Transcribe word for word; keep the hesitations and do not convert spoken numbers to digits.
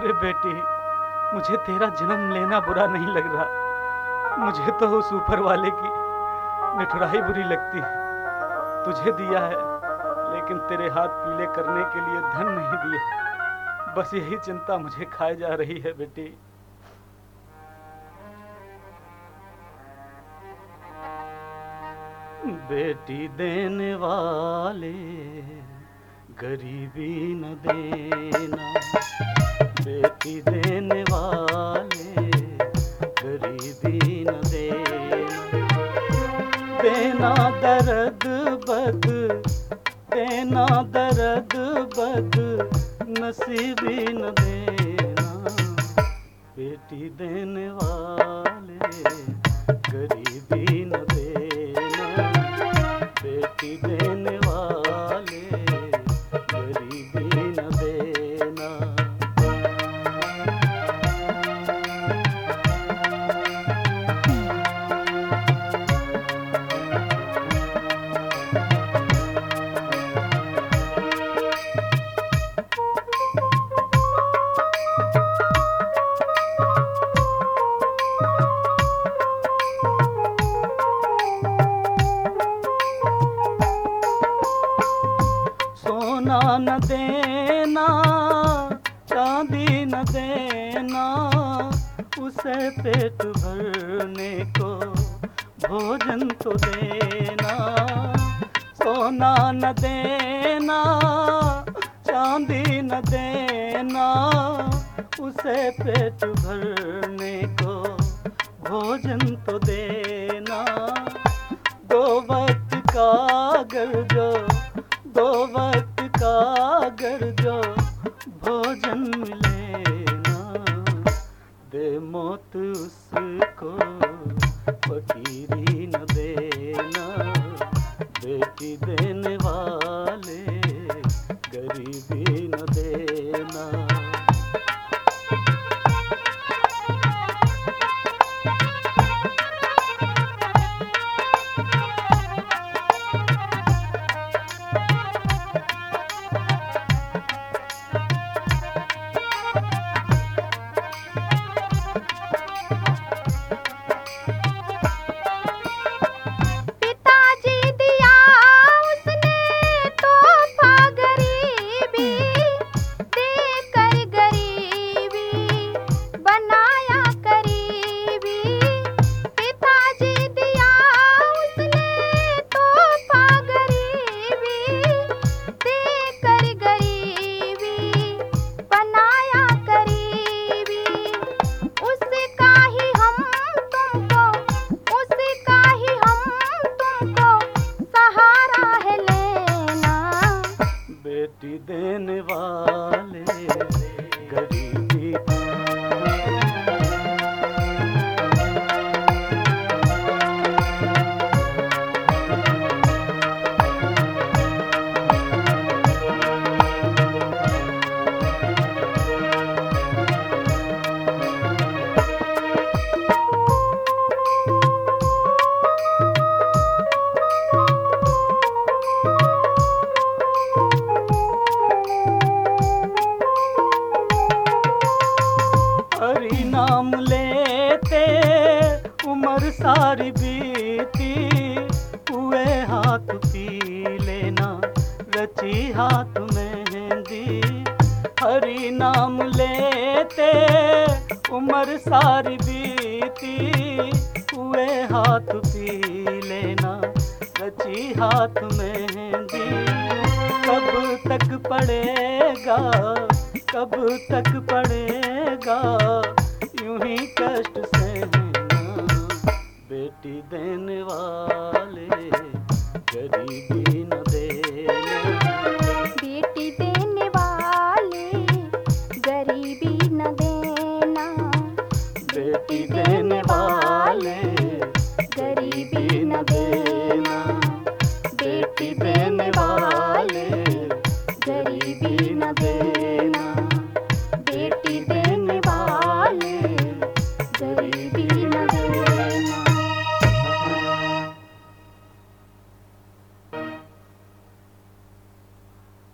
अरे बेटी, मुझे तेरा जन्म लेना बुरा नहीं लग रहा। मुझे तो उस ऊपर वाले की निठुराई बुरी लगती है। तुझे दिया है, लेकिन तेरे हाथ पीले करने के लिए धन नहीं दिया। बस यही चिंता मुझे खाए जा रही है बेटी। बेटी देने वाले गरीबी न देना, बेटी देने वाले गरीबी न देना। देना दर्द बद, देना दर्द बद नसीबी न देना। बेटी देने वाले गरीबी न देना, बेटी देने वाले गरीबी न देना। सोना न देना, चांदी न देना, उसे पेट भरने को भोजन तो देना। सोना न देना, चांदी न देना, उसे पेट भरने को भोजन तो देना। दो वक्त का अगर जो, दो वक्त का अगर जो भोजन मिले ना, दे मौत उसको फकीरी न देना। बेटी देने वाले गरीबी न देना। बेटी देने वाले गरीबी। हरि नाम लेते उम्र सारी बीती, हुए हाथ पी लेना रची हाथ मेहंदी। हरि नाम लेते उम्र सारी बीती, हुए हाथ पी लेना रची हाथ मेहंदी। कब तक पड़ेगा, कब तक पड़ेगा यूं ही कष्ट सहना। बेटी देने वाले गरीबी